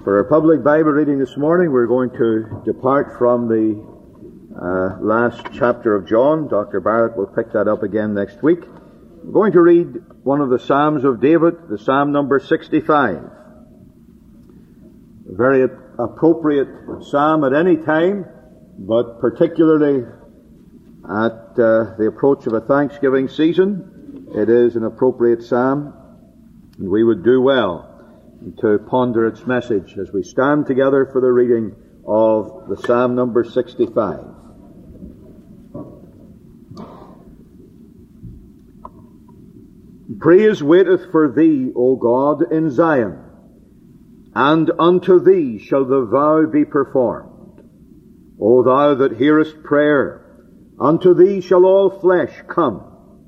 For our public Bible reading this morning, we're going to depart from the last chapter of John. Dr. Barrett will pick that up again next week. We're going to read one of the Psalms of David, the Psalm number 65. A very appropriate psalm at any time, but particularly at the approach of a Thanksgiving season, it is an appropriate psalm, and we would do well to ponder its message as we stand together for the reading of the Psalm number 65. Praise waiteth for thee, O God, in Zion, and unto thee shall the vow be performed. O thou that hearest prayer, unto thee shall all flesh come.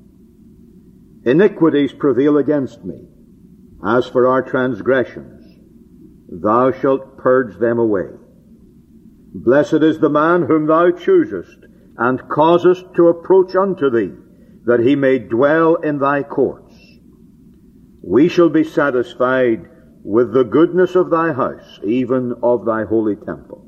Iniquities prevail against me. As for our transgressions, thou shalt purge them away. Blessed is the man whom thou choosest, and causest to approach unto thee, that he may dwell in thy courts. We shall be satisfied with the goodness of thy house, even of thy holy temple.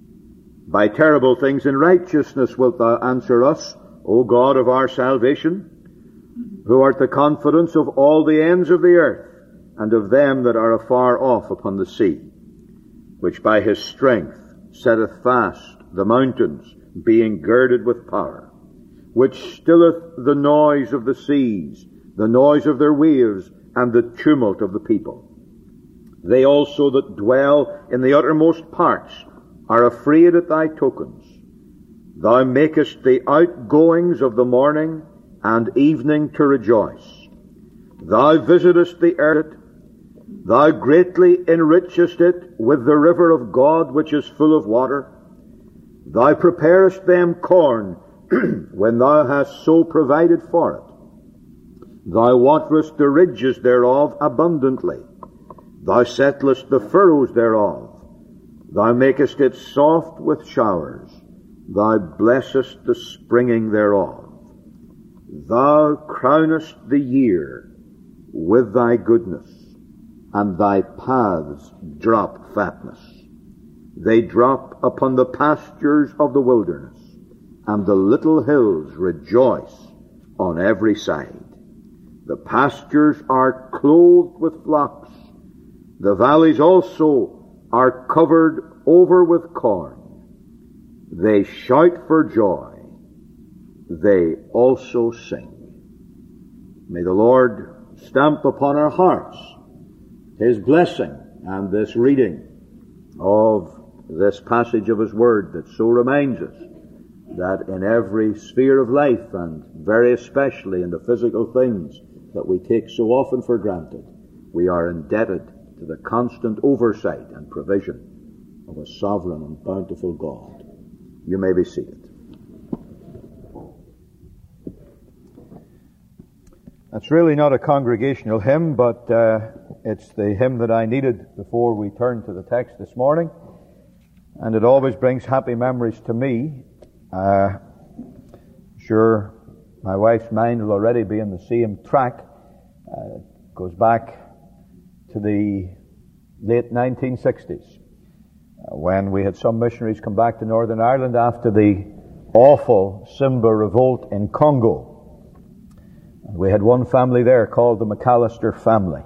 By terrible things in righteousness wilt thou answer us, O God of our salvation, who art the confidence of all the ends of the earth, and of them that are afar off upon the sea, which by his strength setteth fast the mountains, being girded with power, which stilleth the noise of the seas, the noise of their waves, and the tumult of the people. They also that dwell in the uttermost parts are afraid at thy tokens. Thou makest the outgoings of the morning and evening to rejoice. Thou visitest the earth. Thou greatly enrichest it with the river of God, which is full of water. Thou preparest them corn when thou hast so provided for it. Thou waterest the ridges thereof abundantly. Thou settlest the furrows thereof. Thou makest it soft with showers. Thou blessest the springing thereof. Thou crownest the year with thy goodness, and thy paths drop fatness. They drop upon the pastures of the wilderness, and the little hills rejoice on every side. The pastures are clothed with flocks. The valleys also are covered over with corn. They shout for joy. They also sing. May the Lord stamp upon our hearts His blessing and this reading of this passage of His Word that so reminds us that in every sphere of life, and very especially in the physical things that we take so often for granted, we are indebted to the constant oversight and provision of a sovereign and bountiful God. You may be seated. That's really not a congregational hymn, but it's the hymn that I needed before we turned to the text this morning, and it always brings happy memories to me. Sure, my wife's mind will already be in the same track. It goes back to the late 1960s, when we had some missionaries come back to Northern Ireland after the awful Simba revolt in Congo. We had one family there called the McAllister family.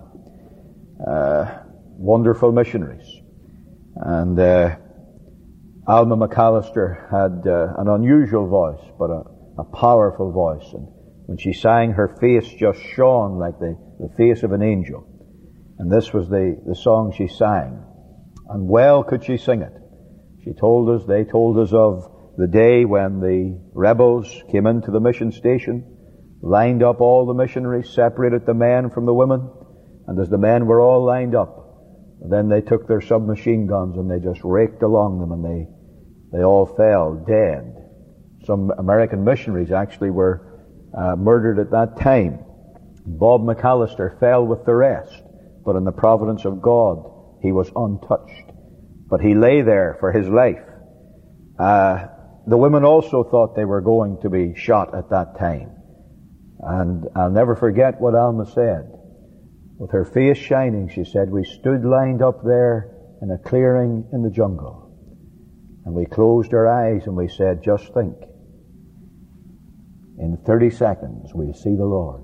Wonderful missionaries. And Alma McAllister had an unusual voice, but a powerful voice. And when she sang, her face just shone like the face of an angel. And this was the song she sang. And well could she sing it. They told us of the day when the rebels came into the mission station, lined up all the missionaries, separated the men from the women, and as the men were all lined up, then they took their submachine guns and they just raked along them, and they all fell dead. Some American missionaries actually were murdered at that time. Bob McAllister fell with the rest, but in the providence of God, he was untouched. But he lay there for his life. The women also thought they were going to be shot at that time. And I'll never forget what Alma said. With her face shining, she said, "We stood lined up there in a clearing in the jungle, and we closed our eyes and we said, just think, in 30 seconds we'll see the Lord.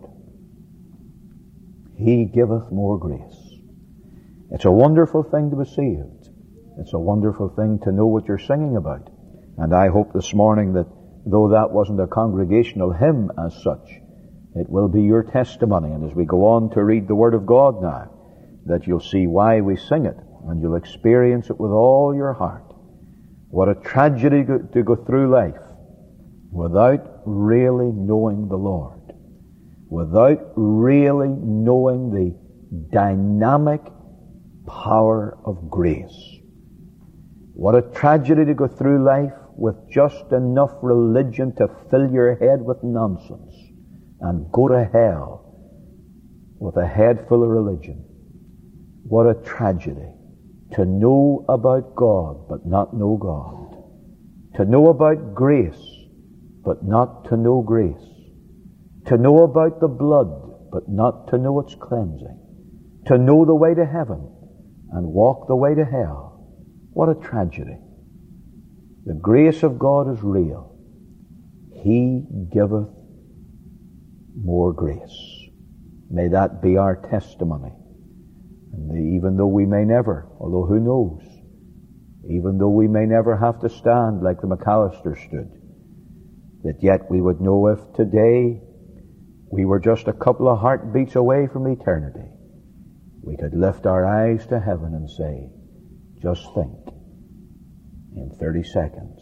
He giveth more grace. It's a wonderful thing to be saved. It's a wonderful thing to know what you're singing about. And I hope this morning that though that wasn't a congregational hymn as such, it will be your testimony. And as we go on to read the Word of God now, that you'll see why we sing it, and you'll experience it with all your heart. What a tragedy to go through life without really knowing the Lord, without really knowing the dynamic power of grace. What a tragedy to go through life with just enough religion to fill your head with nonsense and go to hell with a head full of religion. What a tragedy to know about God but not know God. To know about grace but not to know grace. To know about the blood but not to know its cleansing. To know the way to heaven and walk the way to hell. What a tragedy. The grace of God is real. He giveth more grace. May that be our testimony. And even though we may never, although who knows, even though we may never have to stand like the McAllister stood, that yet we would know if today we were just a couple of heartbeats away from eternity, we could lift our eyes to heaven and say, just think, in 30 seconds,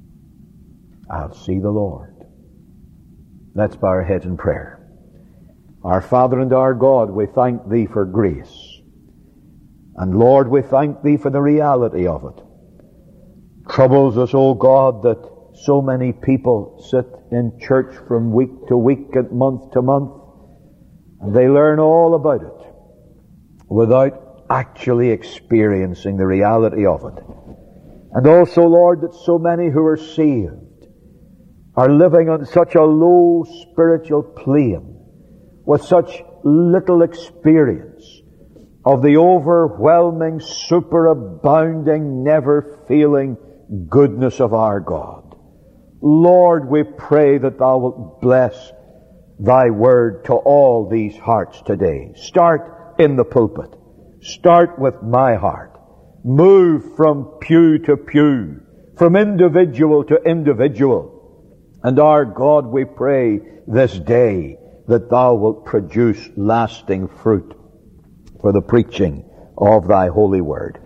I'll see the Lord. Let's bow our heads in prayer. Our Father and our God, we thank Thee for grace. And Lord, we thank Thee for the reality of it. Troubles us, O God, that so many people sit in church from week to week and month to month, and they learn all about it without actually experiencing the reality of it. And also, Lord, that so many who are saved are living on such a low spiritual plane with such little experience of the overwhelming, superabounding, never-failing goodness of our God. Lord, we pray that Thou wilt bless Thy Word to all these hearts today. Start in the pulpit. Start with my heart. Move from pew to pew, from individual to individual. And our God, we pray this day that Thou wilt produce lasting fruit for the preaching of Thy holy word.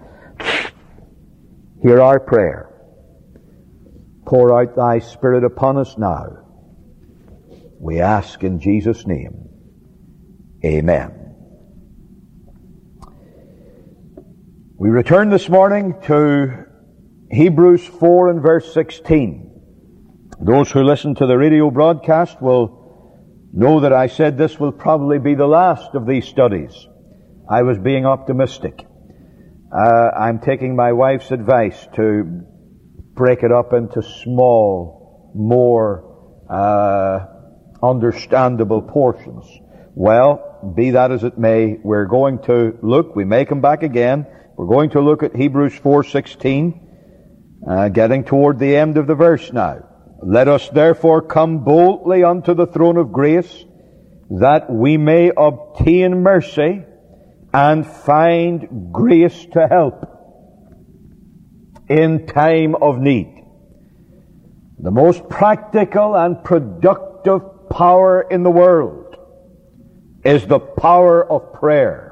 Hear our prayer. Pour out Thy Spirit upon us now. We ask in Jesus' name. Amen. We return this morning to Hebrews 4 and verse 16. Those who listen to the radio broadcast will know that I said this will probably be the last of these studies. I was being optimistic. I'm taking my wife's advice to break it up into small, more understandable portions. Well, be that as it may, we're going to look, we may come back again, we're going to look at Hebrews 4:16, getting toward the end of the verse now. Let us therefore come boldly unto the throne of grace, that we may obtain mercy and find grace to help in time of need. The most practical and productive power in the world is the power of prayer.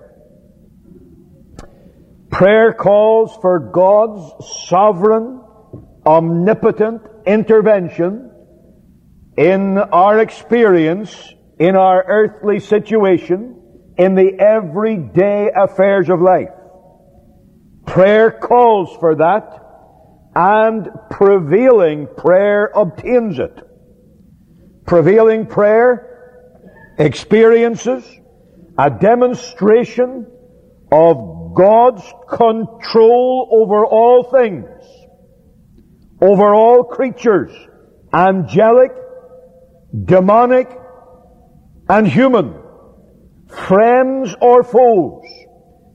Prayer calls for God's sovereign, omnipotent intervention in our experience, in our earthly situation, in the everyday affairs of life. Prayer calls for that, and prevailing prayer obtains it. Prevailing prayer experiences a demonstration of God's control over all things, over all creatures, angelic, demonic, and human, friends or foes.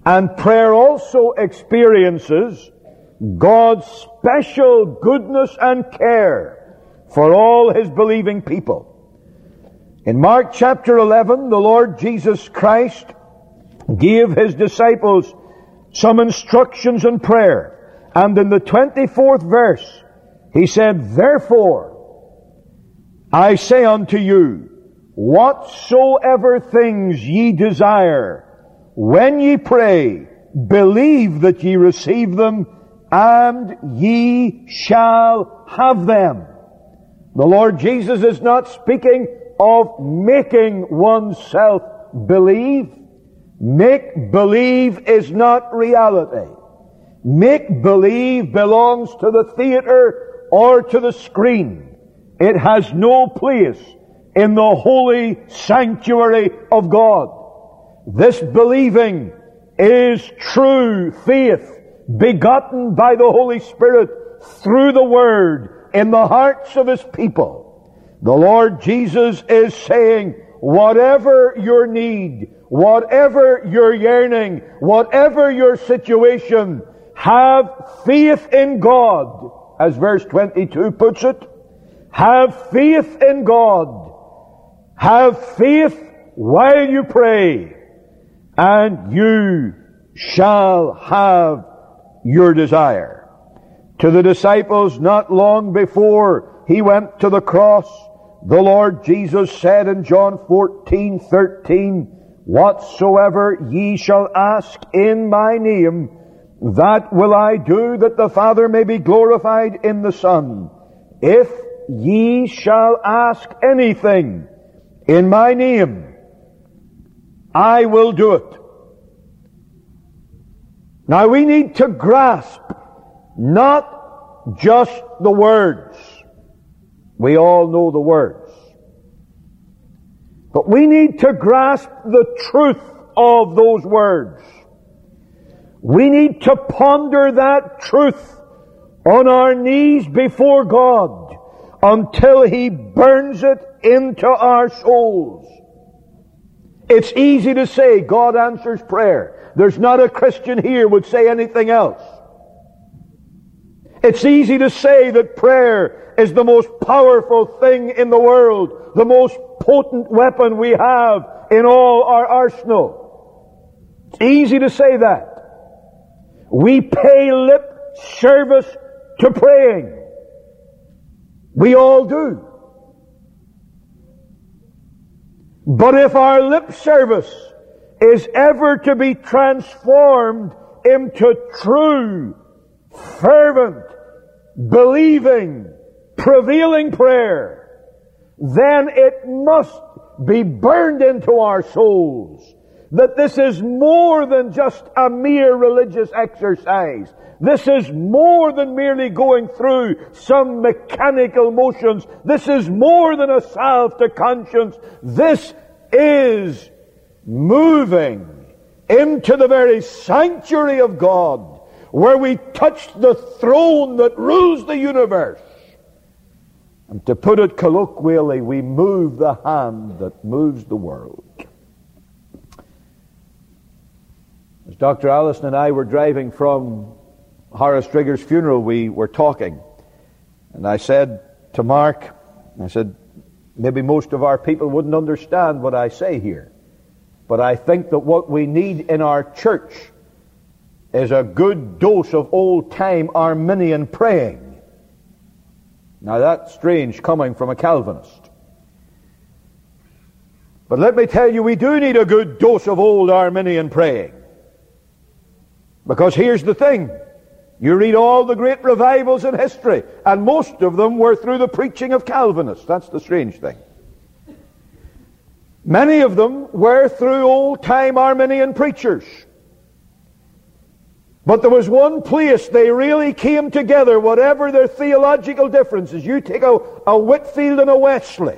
And prayer also experiences God's special goodness and care for all His believing people. In Mark chapter 11, the Lord Jesus Christ gave His disciples some instructions in prayer. And in the 24th verse, He said, "Therefore, I say unto you, whatsoever things ye desire, when ye pray, believe that ye receive them, and ye shall have them." The Lord Jesus is not speaking of making oneself believe. Make believe is not reality. Make believe belongs to the theater or to the screen. It has no place in the holy sanctuary of God. This believing is true faith, begotten by the Holy Spirit through the Word in the hearts of His people. The Lord Jesus is saying, whatever your need, whatever your yearning, whatever your situation, have faith in God, as verse 22 puts it. Have faith in God. Have faith while you pray, and you shall have your desire. To the disciples, not long before He went to the cross, the Lord Jesus said in John 14:13, "Whatsoever ye shall ask in my name, that will I do, that the Father may be glorified in the Son. If ye shall ask anything in my name, I will do it." Now we need to grasp not just the words. We all know the words. But we need to grasp the truth of those words. We need to ponder that truth on our knees before God until He burns it into our souls. It's easy to say God answers prayer. There's not a Christian here would say anything else. It's easy to say that prayer is the most powerful thing in the world, the most potent weapon we have in all our arsenal. It's easy to say that. We pay lip service to praying. We all do. But if our lip service is ever to be transformed into true, fervent, believing, prevailing prayer, then it must be burned into our souls that this is more than just a mere religious exercise. This is more than merely going through some mechanical motions. This is more than a salve to conscience. This is moving into the very sanctuary of God, where we touch the throne that rules the universe. And to put it colloquially, we move the hand that moves the world. As Dr. Allison and I were driving from Horace Trigger's funeral, we were talking. And I said to Mark, I said, maybe most of our people wouldn't understand what I say here. But I think that what we need in our church is a good dose of old-time Arminian praying. Now that's strange coming from a Calvinist. But let me tell you, we do need a good dose of old Arminian praying. Because here's the thing. You read all the great revivals in history, and most of them were through the preaching of Calvinists. That's the strange thing. Many of them were through old-time Arminian preachers. But there was one place they really came together, whatever their theological differences. You take a Whitfield and a Wesley.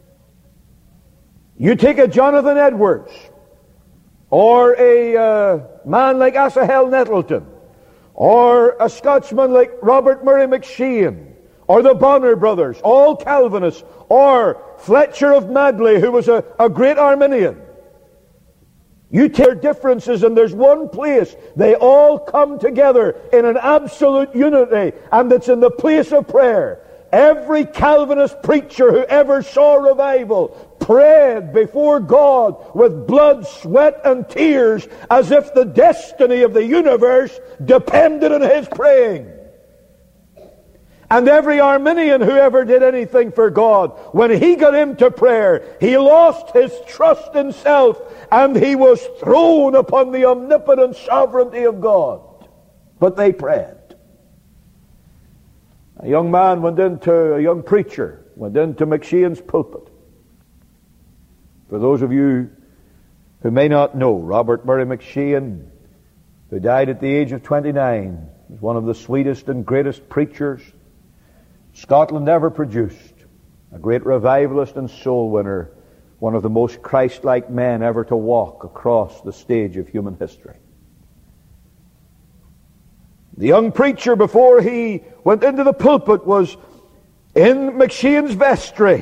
You take a Jonathan Edwards. Or a man like Asahel Nettleton. Or a Scotsman like Robert Murray McShane. Or the Bonner brothers, all Calvinists. Or Fletcher of Madley, who was a great Arminian. You take their differences and there's one place they all come together in an absolute unity, and it's in the place of prayer. Every Calvinist preacher who ever saw revival prayed before God with blood, sweat, and tears as if the destiny of the universe depended on his praying. And every Arminian who ever did anything for God, when he got into prayer, he lost his trust in self and he was thrown upon the omnipotent sovereignty of God. But they prayed. A young preacher went into McSheehan's pulpit. For those of you who may not know, Robert Murray McSheehan, who died at the age of 29, was one of the sweetest and greatest preachers Scotland ever produced. A great revivalist and soul winner, one of the most Christ-like men ever to walk across the stage of human history. The young preacher, before he went into the pulpit, was in McSheehan's vestry.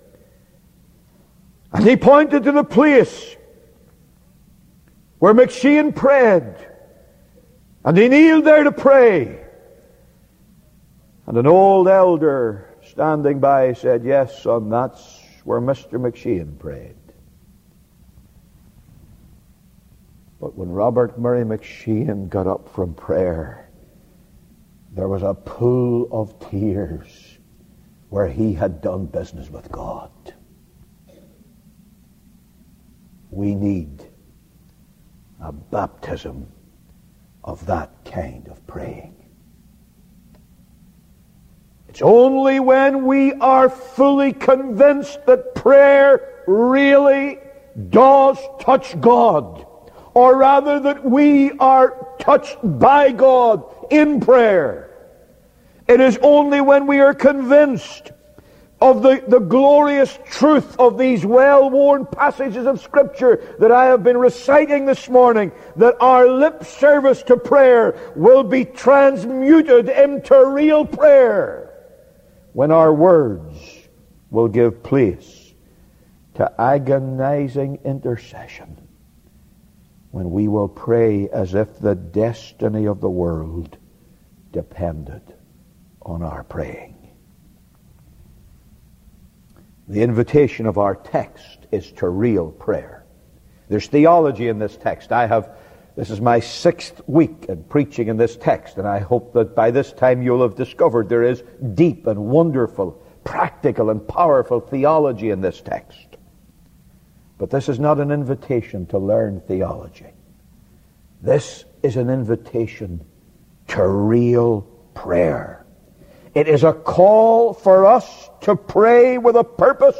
And he pointed to the place where McSheehan prayed. And he kneeled there to pray. And an old elder standing by said, "Yes, son, that's where Mr. McSheehan prayed." But when Robert Murray McSheehan got up from prayer, there was a pool of tears where he had done business with God. We need a baptism of that kind of praying. It's only when we are fully convinced that prayer really does touch God, or rather that we are touched by God in prayer. It is only when we are convinced of the glorious truth of these well-worn passages of Scripture that I have been reciting this morning, that our lip service to prayer will be transmuted into real prayer, when our words will give place to agonizing intercession, when we will pray as if the destiny of the world depended on our praying. The invitation of our text is to real prayer. There's theology in this text. This is my 6th week in preaching in this text, and I hope that by this time you'll have discovered there is deep and wonderful, practical and powerful theology in this text. But this is not an invitation to learn theology. This is an invitation to real prayer. It is a call for us to pray with a purpose,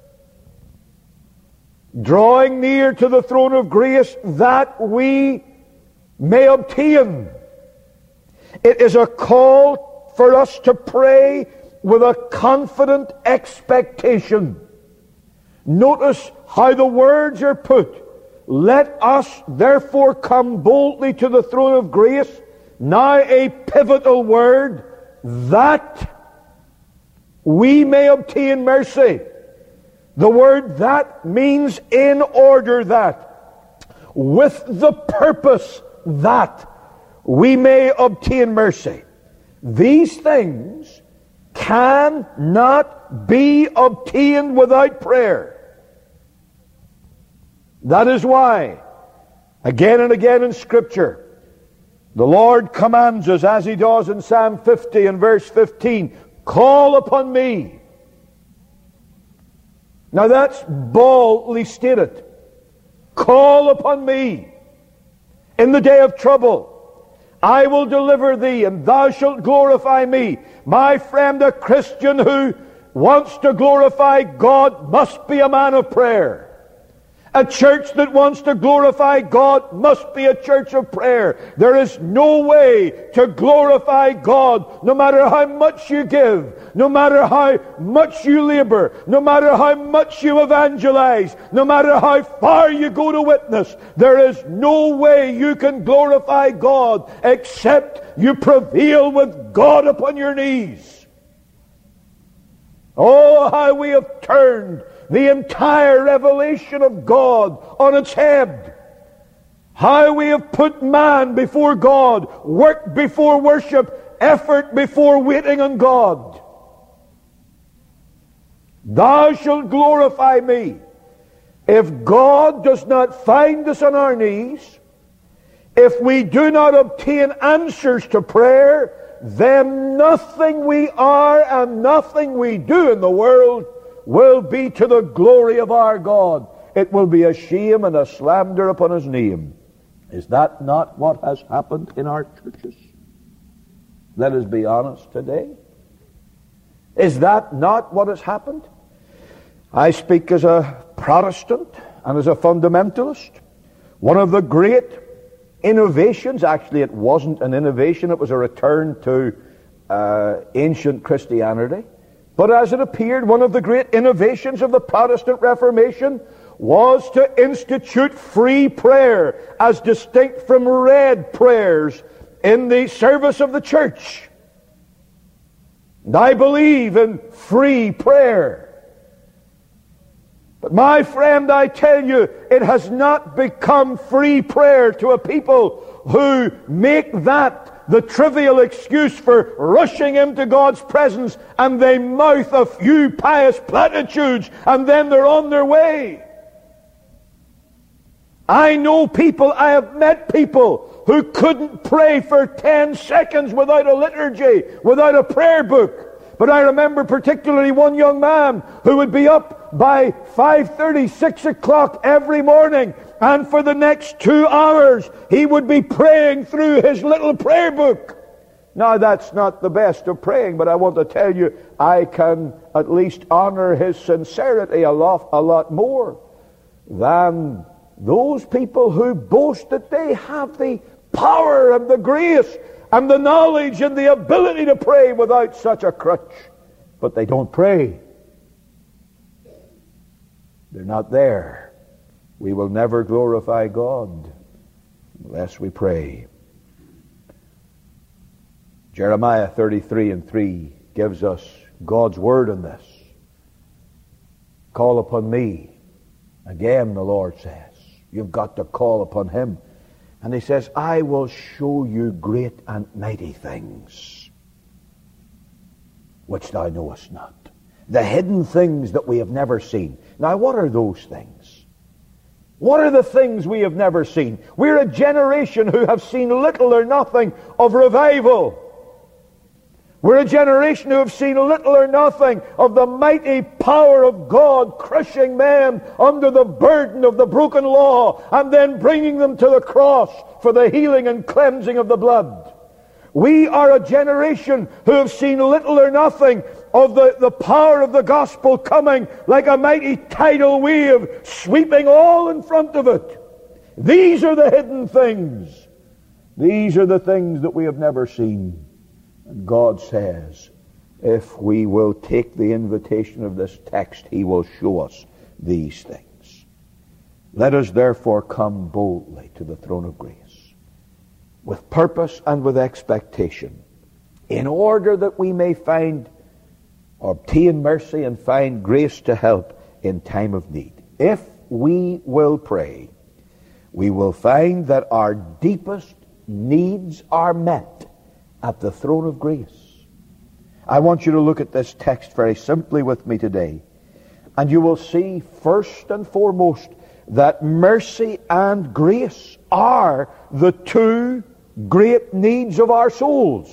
drawing near to the throne of grace that we may obtain. It is a call for us to pray with a confident expectation. Notice how the words are put. Let us therefore come boldly to the throne of grace. Now a pivotal word, that we may obtain mercy. The word "that" means in order that, with the purpose that we may obtain mercy. These things cannot be obtained without prayer. That is why, again and again in Scripture, the Lord commands us, as He does in Psalm 50 and verse 15, "Call upon me." Now that's boldly stated. Call upon me in the day of trouble. I will deliver thee, and thou shalt glorify me. My friend, a Christian who wants to glorify God must be a man of prayer. A church that wants to glorify God must be a church of prayer. There is no way to glorify God, no matter how much you give, no matter how much you labor, no matter how much you evangelize, no matter how far you go to witness. There is no way you can glorify God except you prevail with God upon your knees. Oh, how we have turned the entire revelation of God on its head. How we have put man before God, work before worship, effort before waiting on God. Thou shalt glorify me. If God does not find us on our knees, if we do not obtain answers to prayer, then nothing we are and nothing we do in the world will be to the glory of our God. It will be a shame and a slander upon his name. Is that not what has happened in our churches? Let us be honest today. Is that not what has happened? I speak as a Protestant and as a fundamentalist. One of the great innovations, actually it wasn't an innovation, it was a return to ancient Christianity. But as it appeared, one of the great innovations of the Protestant Reformation was to institute free prayer as distinct from read prayers in the service of the church. And I believe in free prayer. But my friend, I tell you, it has not become free prayer to a people who make that the trivial excuse for rushing into God's presence, and they mouth a few pious platitudes and then they're on their way. I know people, I have met people who couldn't pray for 10 seconds without a liturgy, without a prayer book. But I remember particularly one young man who would be up by 5:30, 6 o'clock every morning, and for the next 2 hours he would be praying through his little prayer book. Now that's not the best of praying, but I want to tell you, I can at least honor his sincerity a lot more than those people who boast that they have the power and the grace and the knowledge and the ability to pray without such a crutch. But they don't pray. They're not there. We will never glorify God unless we pray. Jeremiah 33:3 gives us God's word in this. Call upon me. Again, the Lord says. You've got to call upon him. And he says, I will show you great and mighty things which thou knowest not. The hidden things that we have never seen. Now, what are those things? What are the things we have never seen? We're a generation who have seen little or nothing of revival. We're a generation who have seen little or nothing of the mighty power of God crushing men under the burden of the broken law and then bringing them to the cross for the healing and cleansing of the blood. We are a generation who have seen little or nothing of the power of the gospel coming like a mighty tidal wave, sweeping all in front of it. These are the hidden things. These are the things that we have never seen. And God says, if we will take the invitation of this text, he will show us these things. Let us therefore come boldly to the throne of grace, with purpose and with expectation, in order that we may find, obtain mercy and find grace to help in time of need. If we will pray, we will find that our deepest needs are met at the throne of grace. I want you to look at this text very simply with me today, and you will see first and foremost that mercy and grace are the two great needs of our souls.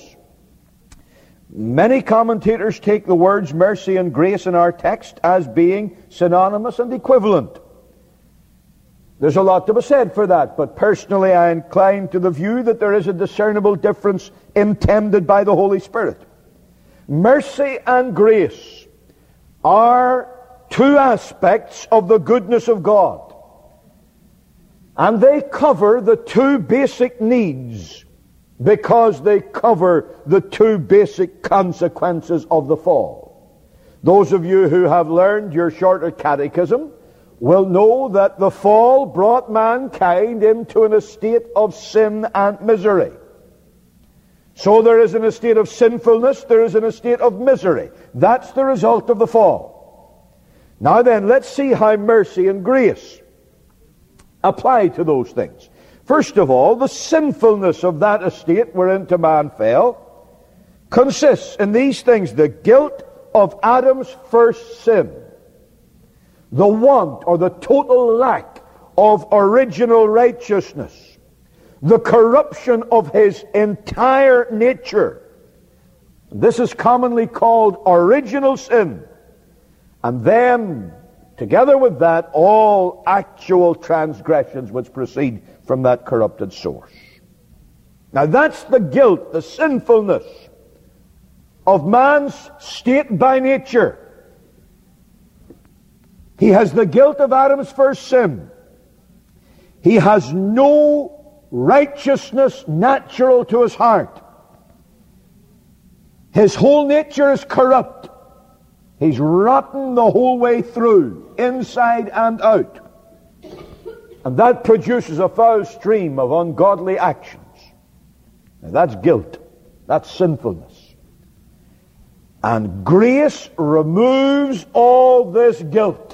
Many commentators take the words mercy and grace in our text as being synonymous and equivalent. There's a lot to be said for that, but personally I incline to the view that there is a discernible difference intended by the Holy Spirit. Mercy and grace are two aspects of the goodness of God, and they cover the two basic needs because they cover the two basic consequences of the fall. Those of you who have learned your shorter catechism will know that the fall brought mankind into an estate of sin and misery. So there is an estate of sinfulness, there is an estate of misery. That's the result of the fall. Now then, let's see how mercy and grace apply to those things. First of all, the sinfulness of that estate whereinto man fell consists in these things: the guilt of Adam's first sin, the want or the total lack of original righteousness, the corruption of his entire nature. This is commonly called original sin. And then, together with that, all actual transgressions which proceed from that corrupted source. Now that's the guilt, the sinfulness of man's state by nature. He has the guilt of Adam's first sin. He has no righteousness natural to his heart. His whole nature is corrupt. He's rotten the whole way through, inside and out. And that produces a foul stream of ungodly actions. Now that's guilt. That's sinfulness. And grace removes all this guilt.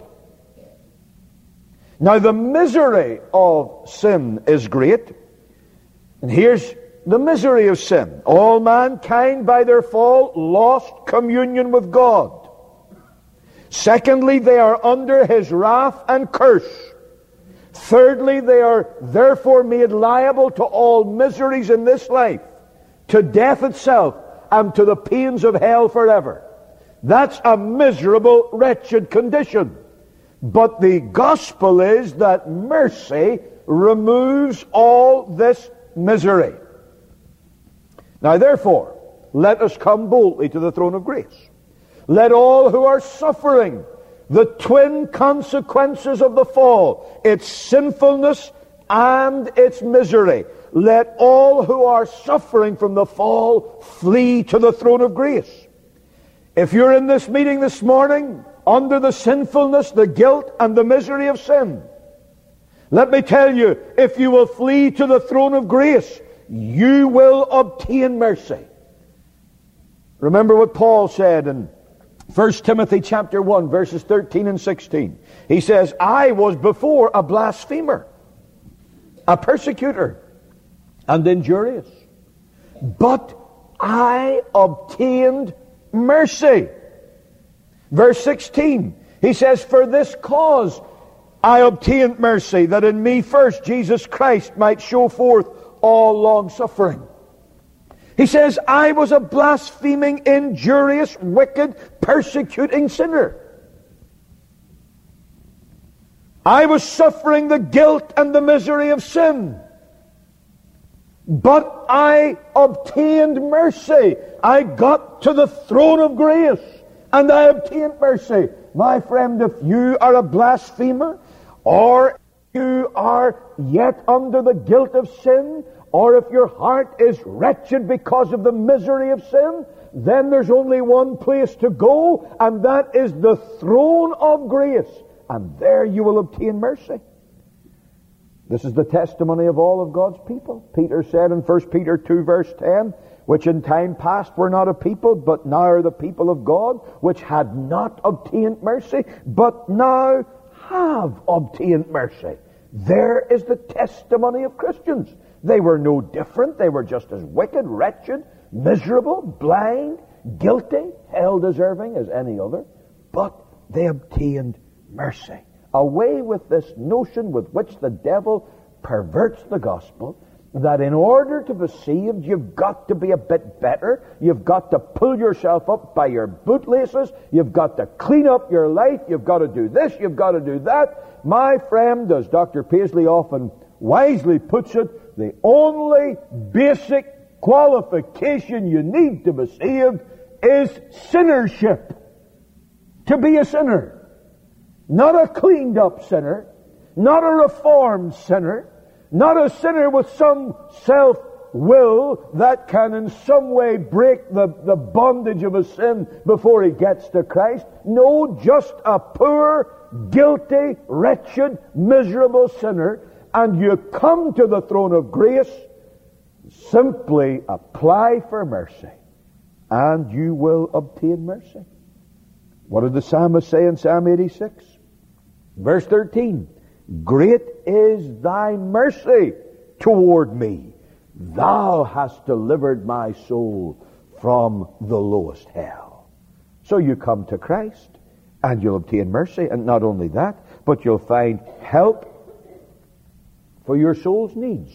Now the misery of sin is great. And here's the misery of sin. All mankind by their fall lost communion with God. Secondly, they are under his wrath and curse. Thirdly, they are therefore made liable to all miseries in this life, to death itself, and to the pains of hell forever. That's a miserable, wretched condition. But the gospel is that mercy removes all this misery. Now therefore, let us come boldly to the throne of grace. Let all who are suffering the twin consequences of the fall, its sinfulness and its misery, let all who are suffering from the fall flee to the throne of grace. If you're in this meeting this morning under the sinfulness, the guilt, and the misery of sin, let me tell you, if you will flee to the throne of grace, you will obtain mercy. Remember what Paul said in 1 Timothy chapter 1, verses 13 and 16. He says, I was before a blasphemer, a persecutor, and injurious, but I obtained mercy. Verse 16, he says, for this cause I obtained mercy, that in me first Jesus Christ might show forth all long suffering. He says, I was a blaspheming, injurious, wicked, persecuting sinner. I was suffering the guilt and the misery of sin. But I obtained mercy. I got to the throne of grace, and I obtained mercy. My friend, if you are a blasphemer, or you are yet under the guilt of sin, or if your heart is wretched because of the misery of sin, then there's only one place to go, and that is the throne of grace. And there you will obtain mercy. This is the testimony of all of God's people. Peter said in 1 Peter 2 verse 10, which in time past were not a people, but now are the people of God, which had not obtained mercy, but now have obtained mercy. There is the testimony of Christians. They were no different. They were just as wicked, wretched, miserable, blind, guilty, hell-deserving as any other. But they obtained mercy. Away with this notion with which the devil perverts the gospel, that in order to be saved, you've got to be a bit better. You've got to pull yourself up by your bootlaces. You've got to clean up your life. You've got to do this. You've got to do that. My friend, as Dr. Paisley often wisely puts it, the only basic qualification you need to be saved is sinnership. To be a sinner. Not a cleaned up sinner. Not a reformed sinner. Not a sinner with some self-will that can in some way break the bondage of a sin before he gets to Christ. No, just a poor, guilty, wretched, miserable sinner. And you come to the throne of grace, simply apply for mercy, and you will obtain mercy. What did the psalmist say in Psalm 86? Verse 13, great is thy mercy, toward me. Thou hast delivered my soul from the lowest hell. So you come to Christ, and you'll obtain mercy, and not only that, but you'll find help for your soul's needs.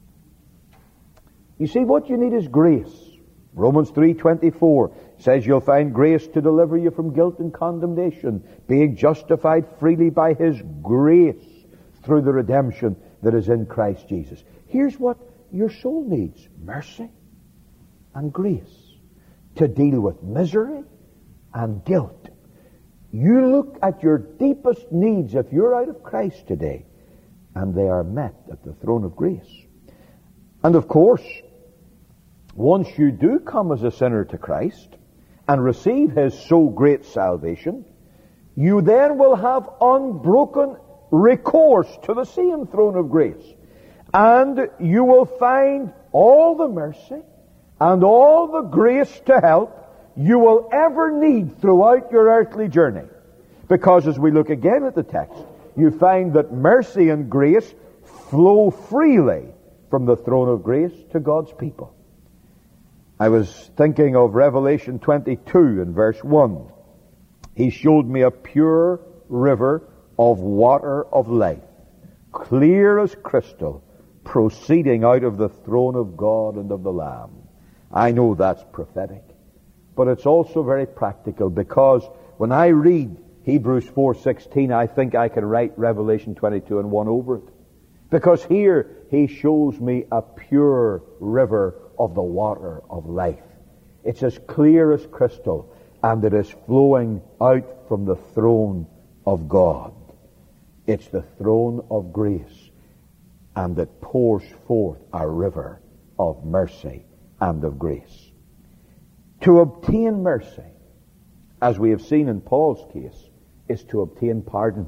You see, what you need is grace. Romans 3:24 says you'll find grace to deliver you from guilt and condemnation, being justified freely by His grace through the redemption that is in Christ Jesus. Here's what your soul needs: mercy and grace to deal with misery and guilt. You look at your deepest needs if you're out of Christ today, and they are met at the throne of grace. And of course, once you do come as a sinner to Christ and receive His so great salvation, you then will have unbroken recourse to the same throne of grace. And you will find all the mercy and all the grace to help you will ever need throughout your earthly journey. Because as we look again at the text, you find that mercy and grace flow freely from the throne of grace to God's people. I was thinking of Revelation 22 and verse 1. He showed me a pure river of water of life, clear as crystal, proceeding out of the throne of God and of the Lamb. I know that's prophetic, but it's also very practical, because when I read Hebrews 4:16, I think I can write Revelation 22 and 1 over it. Because here he shows me a pure river of the water of life. It's as clear as crystal, and it is flowing out from the throne of God. It's the throne of grace, and it pours forth a river of mercy and of grace. To obtain mercy, as we have seen in Paul's case, is to obtain pardon.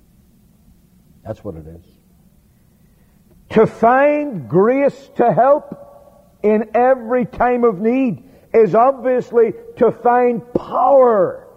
That's what it is. To find grace to help in every time of need is obviously to find power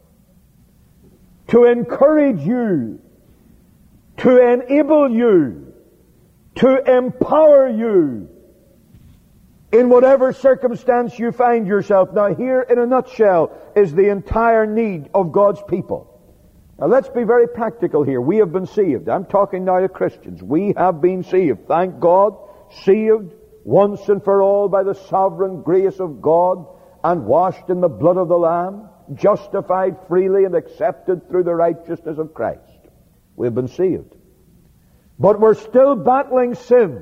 to encourage you, to enable you, to empower you in whatever circumstance you find yourself. Now, here in a nutshell is the entire need of God's people. Now, let's be very practical here. We have been saved. I'm talking now to Christians. We have been saved. Thank God. Saved once and for all by the sovereign grace of God, and washed in the blood of the Lamb, justified freely and accepted through the righteousness of Christ. We have been saved. But we're still battling sin.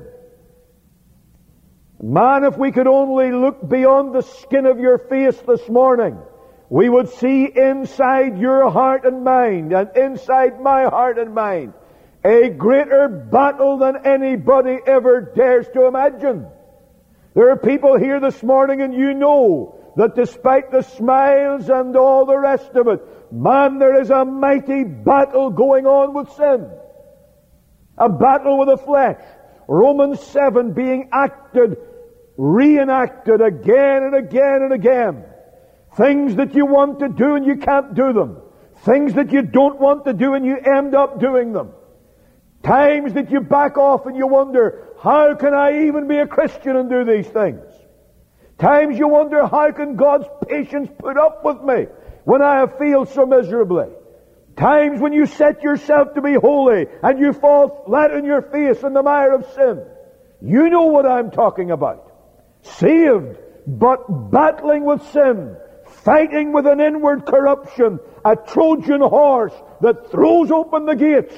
Man, if we could only look beyond the skin of your face this morning, we would see inside your heart and mind, and inside my heart and mind, a greater battle than anybody ever dares to imagine. There are people here this morning, and you know that despite the smiles and all the rest of it, man, there is a mighty battle going on with sin. A battle with the flesh. Romans 7 being reenacted again and again and again. Things that you want to do and you can't do them. Things that you don't want to do and you end up doing them. Times that you back off and you wonder, how can I even be a Christian and do these things? Times you wonder, how can God's patience put up with me when I have failed so miserably? Times when you set yourself to be holy and you fall flat on your face in the mire of sin. You know what I'm talking about. Saved, but battling with sin. Fighting with an inward corruption, a Trojan horse that throws open the gates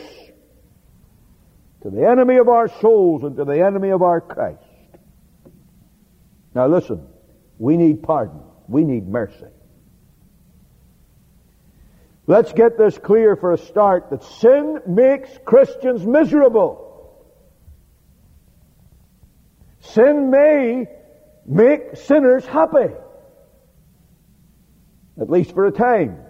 to the enemy of our souls and to the enemy of our Christ. Now listen, we need pardon. We need mercy. Let's get this clear for a start, that sin makes Christians miserable. Sin may make sinners happy. At least for a time.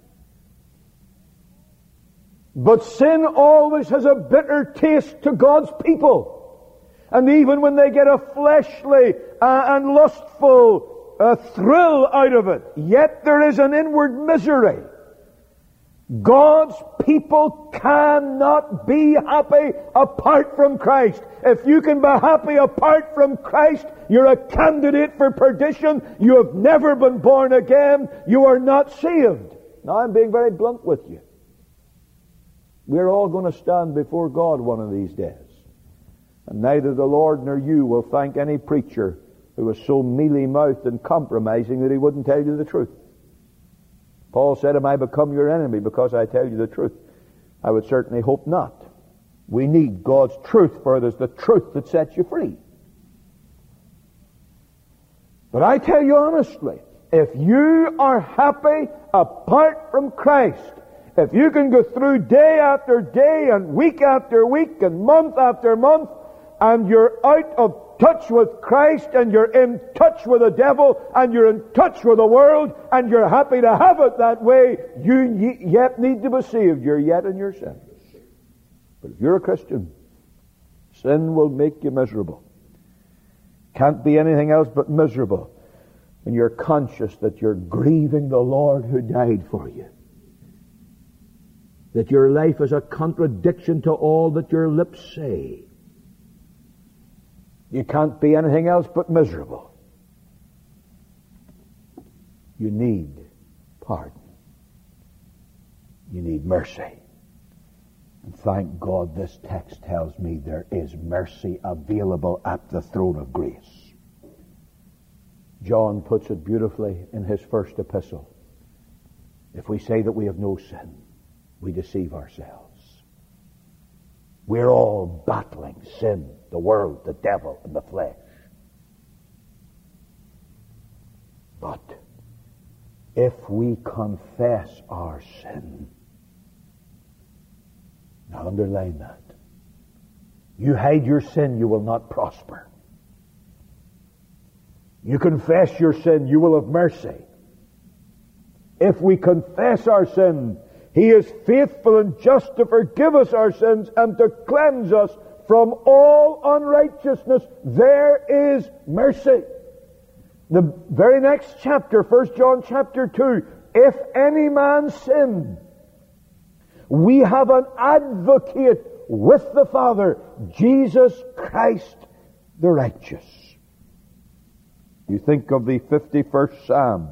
But sin always has a bitter taste to God's people. And even when they get a fleshly and lustful thrill out of it, yet there is an inward misery. God's people cannot be happy apart from Christ. If you can be happy apart from Christ, you're a candidate for perdition. You have never been born again. You are not saved. Now, I'm being very blunt with you. We're all going to stand before God one of these days. And neither the Lord nor you will thank any preacher who was so mealy-mouthed and compromising that he wouldn't tell you the truth. Paul said, "Am I become your enemy because I tell you the truth?" I would certainly hope not. We need God's truth, for it is the truth that sets you free. But I tell you honestly, if you are happy apart from Christ, if you can go through day after day and week after week and month after month, and you're out of touch with Christ, and you're in touch with the devil, and you're in touch with the world, and you're happy to have it that way, you yet need to be saved. You're yet in your sins. But if you're a Christian, sin will make you miserable. Can't be anything else but miserable when you're conscious that you're grieving the Lord who died for you. That your life is a contradiction to all that your lips say. You can't be anything else but miserable. You need pardon. You need mercy. And thank God this text tells me there is mercy available at the throne of grace. John puts it beautifully in his first epistle. If we say that we have no sin, we deceive ourselves. We're all battling sin, the world, the devil, and the flesh. But if we confess our sin, now underline that. You hide your sin, you will not prosper. You confess your sin, you will have mercy. If we confess our sin, He is faithful and just to forgive us our sins and to cleanse us from all unrighteousness. There is mercy. The very next chapter, 1 John chapter 2, if any man sin, we have an advocate with the Father, Jesus Christ the righteous. You think of the 51st Psalm.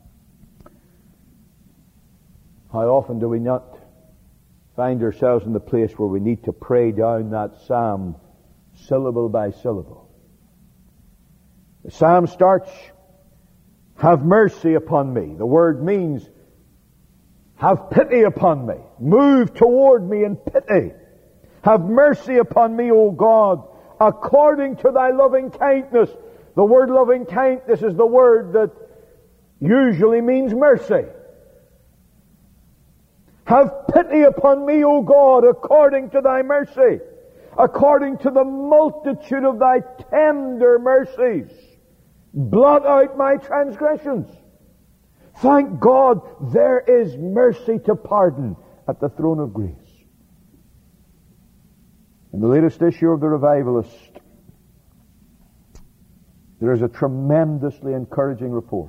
How often do we not find ourselves in the place where we need to pray down that psalm syllable by syllable? The psalm starts, "Have mercy upon me." The word means, have pity upon me. Move toward me in pity. Have mercy upon me, O God, according to thy loving kindness. The word loving kindness is the word that usually means mercy. Have pity upon me, O God, according to thy mercy, according to the multitude of thy tender mercies. Blot out my transgressions. Thank God there is mercy to pardon at the throne of grace. In the latest issue of The Revivalist, there is a tremendously encouraging report.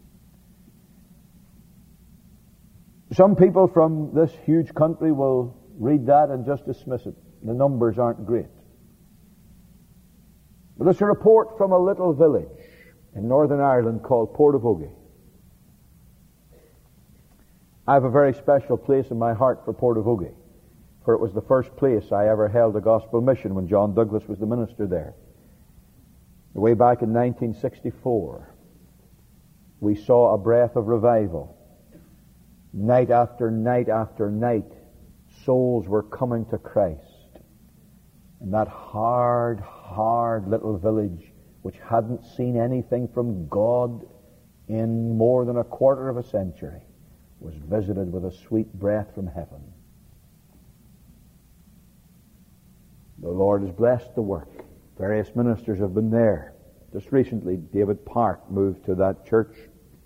Some people from this huge country will read that and just dismiss it. The numbers aren't great. But it's a report from a little village in Northern Ireland called Portavogie. I have a very special place in my heart for Portavogie, for it was the first place I ever held a gospel mission when John Douglas was the minister there. Way back in 1964, we saw a breath of revival. Night after night after night, souls were coming to Christ. And that hard little village, which hadn't seen anything from God in more than a quarter of a century, was visited with a sweet breath from heaven. The Lord has blessed the work. Various ministers have been there. Just recently, David Park moved to that church.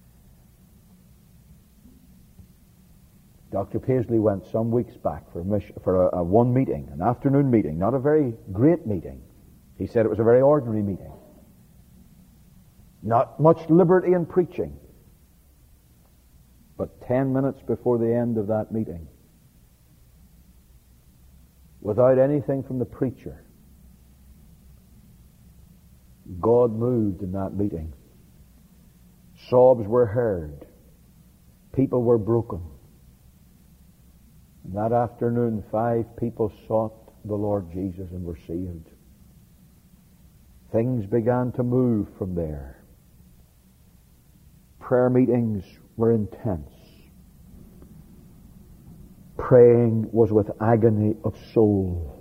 Dr. Paisley went some weeks back for a one meeting, an afternoon meeting, not a very great meeting. He said it was a very ordinary meeting. Not much liberty in preaching. But 10 minutes before the end of that meeting, without anything from the preacher, God moved in that meeting. Sobs were heard. People were broken. And that afternoon, 5 people sought the Lord Jesus and were saved. Things began to move from there. Prayer meetings were intense. Praying was with agony of soul.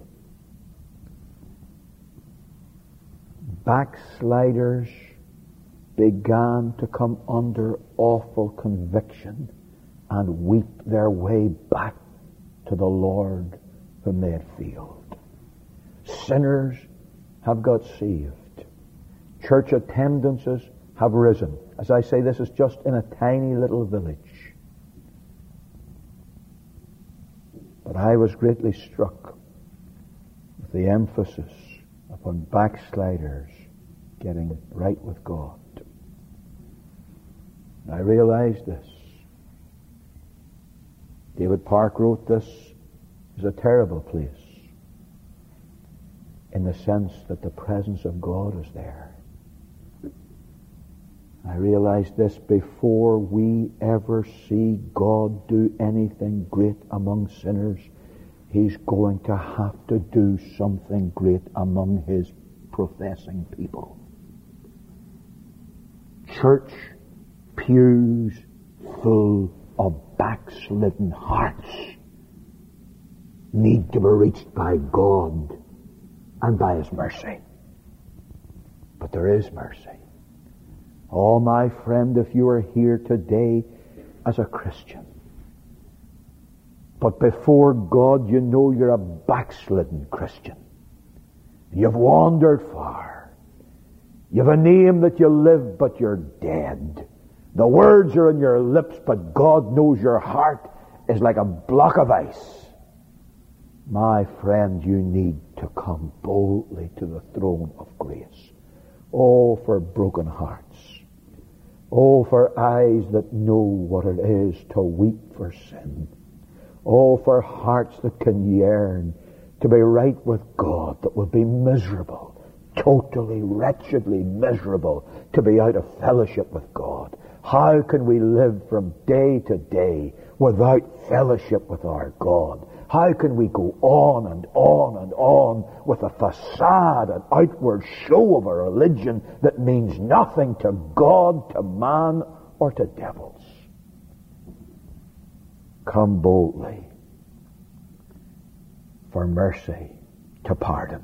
Backsliders began to come under awful conviction and weep their way back to the Lord whom they had failed. Sinners have got saved. Church attendances have risen. As I say, this is just in a tiny little village. But I was greatly struck with the emphasis upon backsliders getting right with God. And I realized this. David Park wrote, this is a terrible place in the sense that the presence of God is there. I realized this: before we ever see God do anything great among sinners, He's going to have to do something great among His professing people. Church pews full of backslidden hearts need to be reached by God and by His mercy. But there is mercy. Oh, my friend, if you are here today as a Christian, but before God you know you're a backslidden Christian, you've wandered far, you've a name that you live but you're dead, the words are on your lips but God knows your heart is like a block of ice, my friend, you need to come boldly to the throne of grace. Oh, for broken hearts. Oh, for eyes that know what it is to weep for sin. Oh, for hearts that can yearn to be right with God, that would be miserable, totally, wretchedly miserable, to be out of fellowship with God. How can we live from day to day without fellowship with our God? How can we go on and on and on with a facade, an outward show of a religion that means nothing to God, to man, or to devils? Come boldly for mercy, to pardon.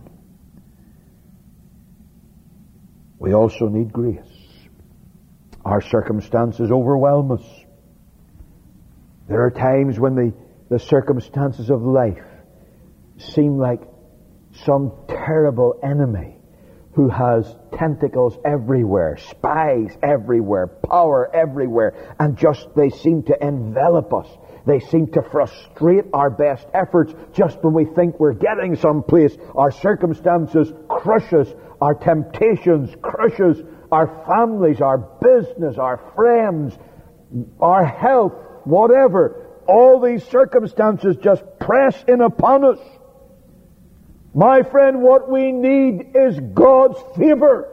We also need grace. Our circumstances overwhelm us. There are times when the circumstances of life seem like some terrible enemy who has tentacles everywhere, spies everywhere, power everywhere, and just they seem to envelop us. They seem to frustrate our best efforts just when we think we're getting someplace. Our circumstances crush us, our temptations crush us, our families, our business, our friends, our health, whatever. All these circumstances just press in upon us. My friend, what we need is God's favor.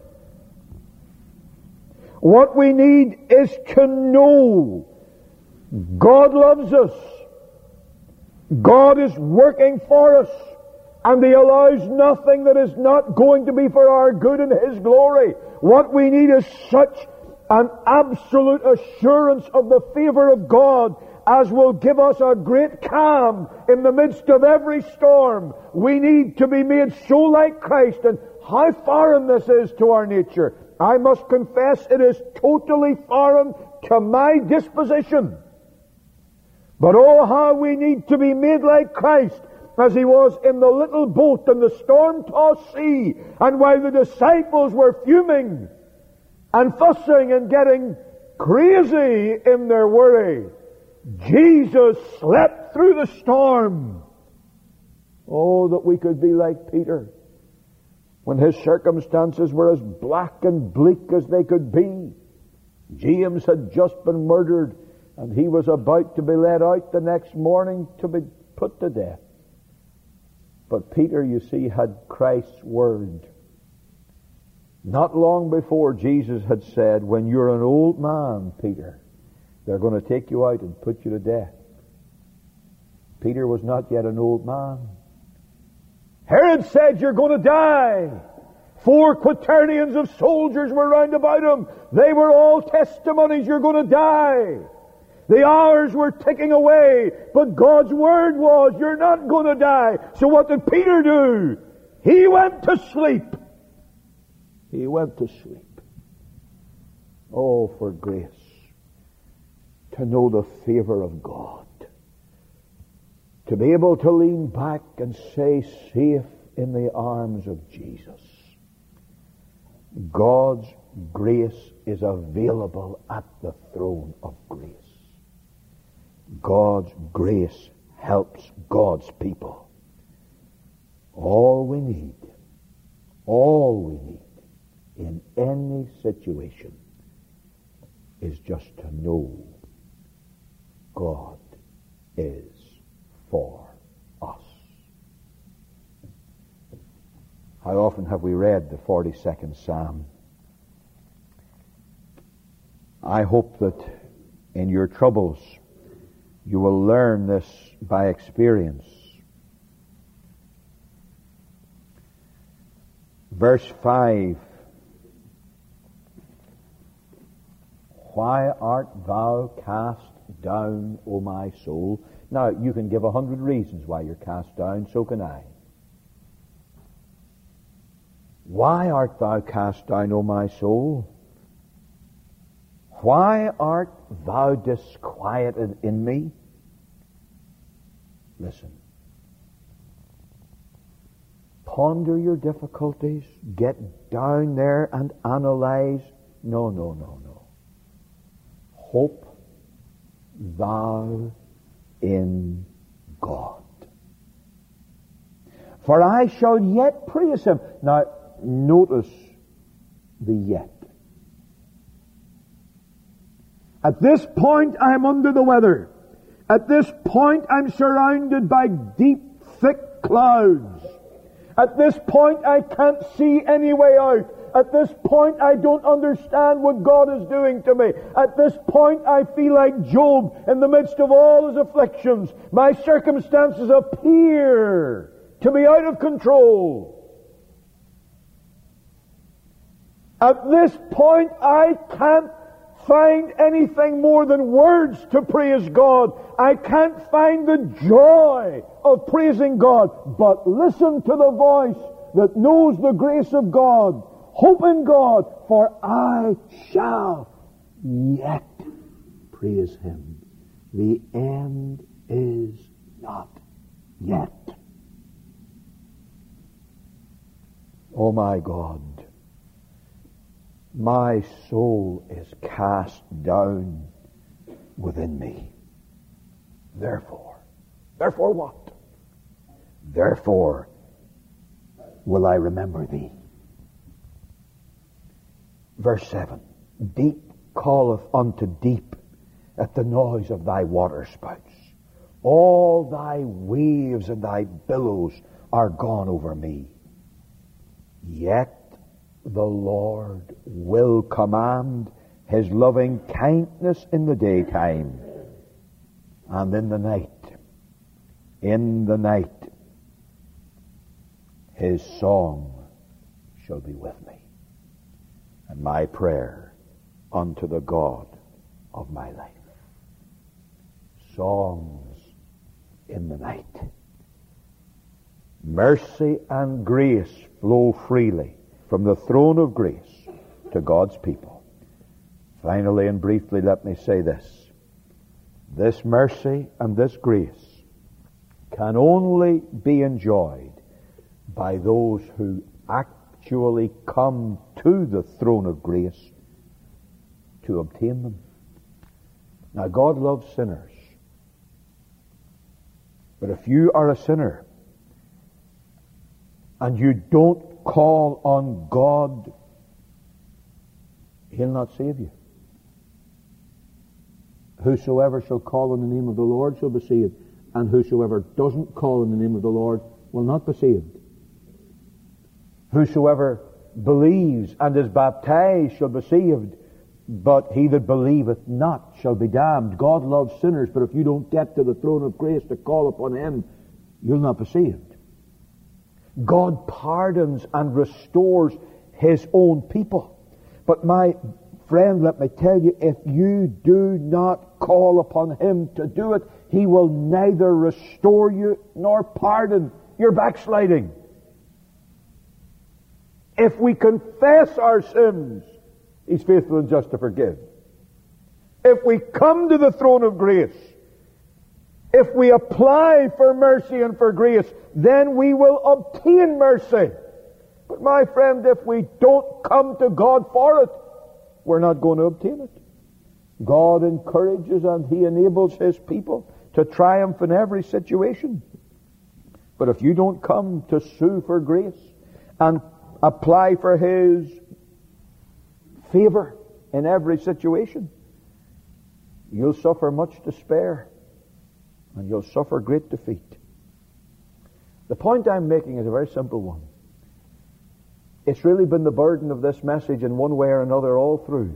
What we need is to know God loves us. God is working for us. And He allows nothing that is not going to be for our good and His glory. What we need is such an absolute assurance of the favor of God as will give us a great calm in the midst of every storm. We need to be made so like Christ. And how foreign this is to our nature. I must confess it is totally foreign to my disposition. But oh, how we need to be made like Christ as He was in the little boat in the storm-tossed sea, and while the disciples were fuming and fussing and getting crazy in their worry, Jesus slept through the storm. Oh, that we could be like Peter when his circumstances were as black and bleak as they could be. James had just been murdered, And he was about to be let out the next morning to be put to death. But Peter, you see, had Christ's word. Not long before, Jesus had said, when you're an old man, Peter, they're going to take you out and put you to death. Peter was not yet an old man. Herod said, you're going to die. 4 quaternions of soldiers were round about him. They were all testimonies, you're going to die. The hours were ticking away, but God's word was, you're not going to die. So what did Peter do? He went to sleep. He went to sleep. Oh, for grace to know the favor of God. To be able to lean back and say, safe in the arms of Jesus. God's grace is available at the throne of grace. God's grace helps God's people. All we need in any situation is just to know God is for us. How often have we read the 42nd Psalm? I hope that in your troubles you will learn this by experience. Verse 5. Why art thou cast down, O my soul? Now, you can give 100 reasons why you're cast down, so can I. Why art thou cast down, O my soul? Why art thou disquieted in me? Listen. Ponder your difficulties. Get down there and analyze. No. Hope thou in God. For I shall yet praise him. Now, notice the yet. At this point, I'm under the weather. At this point, I'm surrounded by deep, thick clouds. At this point, I can't see any way out. At this point, I don't understand what God is doing to me. At this point, I feel like Job in the midst of all his afflictions. My circumstances appear to be out of control. At this point, I can't find anything more than words to praise God. I can't find the joy of praising God. But listen to the voice that knows the grace of God. Hope in God, for I shall yet praise him. The end is not yet. Oh my God, my soul is cast down within me. Therefore what? Therefore will I remember thee. Verse 7. Deep calleth unto deep at the noise of thy waterspouts. All thy waves and thy billows are gone over me. Yet the Lord will command his loving kindness in the daytime, and in the night, his song shall be with me, and my prayer unto the God of my life. Songs in the night. Mercy and grace flow freely from the throne of grace to God's people. Finally and briefly, let me say this. This mercy and this grace can only be enjoyed by those who actually come to the throne of grace to obtain them. Now, God loves sinners. But if you are a sinner and you don't call on God, he'll not save you. Whosoever shall call on the name of the Lord shall be saved, and whosoever doesn't call on the name of the Lord will not be saved. Whosoever believes and is baptized shall be saved, but he that believeth not shall be damned. God loves sinners, but if you don't get to the throne of grace to call upon Him, you'll not be saved. God pardons and restores His own people. But my friend, let me tell you, if you do not call upon Him to do it, He will neither restore you nor pardon your backsliding. If we confess our sins, He's faithful and just to forgive. If we come to the throne of grace, if we apply for mercy and for grace, then we will obtain mercy. But my friend, if we don't come to God for it, we're not going to obtain it. God encourages and He enables His people to triumph in every situation. But if you don't come to sue for grace and apply for His favor in every situation, you'll suffer much despair and you'll suffer great defeat. The point I'm making is a very simple one. It's really been the burden of this message in one way or another all through.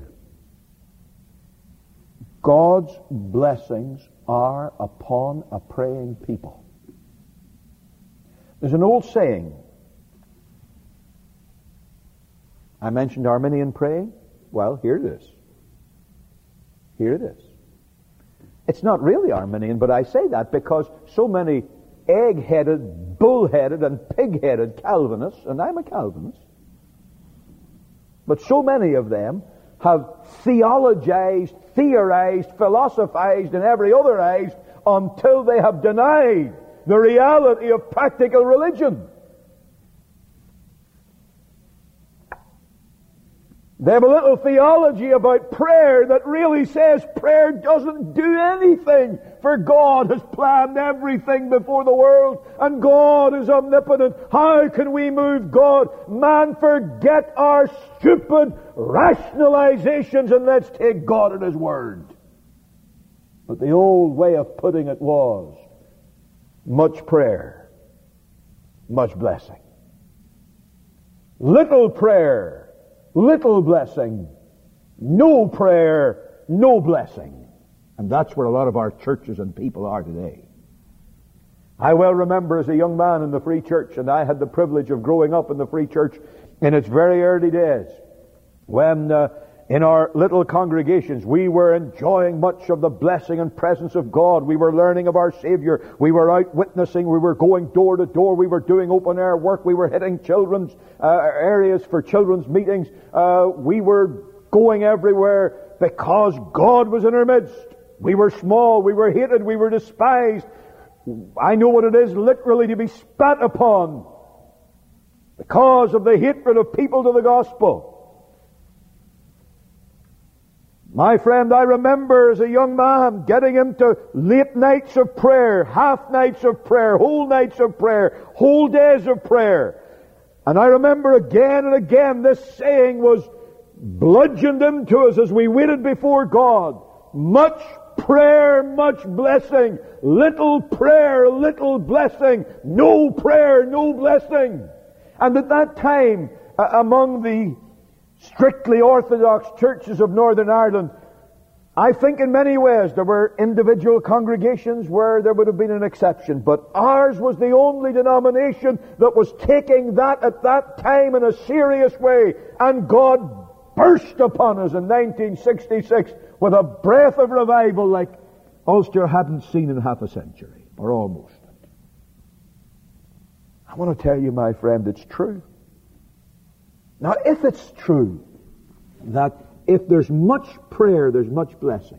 God's blessings are upon a praying people. There's an old saying. I mentioned Arminian praying. Well, here it is. Here it is. It's not really Arminian, but I say that because so many egg-headed, bull-headed, and pig-headed Calvinists, and I'm a Calvinist, but so many of them have theologized, theorized, philosophized, and every otherized until they have denied the reality of practical religion. They have a little theology about prayer that really says prayer doesn't do anything, for God has planned everything before the world, and God is omnipotent. How can we move God? Man, forget our stupid rationalizations and let's take God at His word. But the old way of putting it was, much prayer, much blessing. Little prayer, little blessing. No prayer, no blessing. And that's where a lot of our churches and people are today. I well remember as a young man in the Free Church, and I had the privilege of growing up in the Free Church in its very early days, when in our little congregations we were enjoying much of the blessing and presence of God. We were learning of our Savior. We were out witnessing. We were going door to door. We were doing open air work. We were hitting children's areas for children's meetings. We were going everywhere because God was in our midst. We were small. We were hated. We were despised. I know what it is literally to be spat upon because of the hatred of people to the gospel. My friend, I remember as a young man getting into late nights of prayer, half nights of prayer, whole nights of prayer, whole days of prayer. And I remember again and again this saying was bludgeoned into us as we waited before God. Much prayer, much blessing. Little prayer, little blessing. No prayer, no blessing. And at that time, among the strictly Orthodox churches of Northern Ireland, I think in many ways there were individual congregations where there would have been an exception, but ours was the only denomination that was taking that at that time in a serious way, and God burst upon us in 1966 with a breath of revival like Ulster hadn't seen in half a century, or almost. I want to tell you, my friend, it's true. Now, if it's true that if there's much prayer, there's much blessing.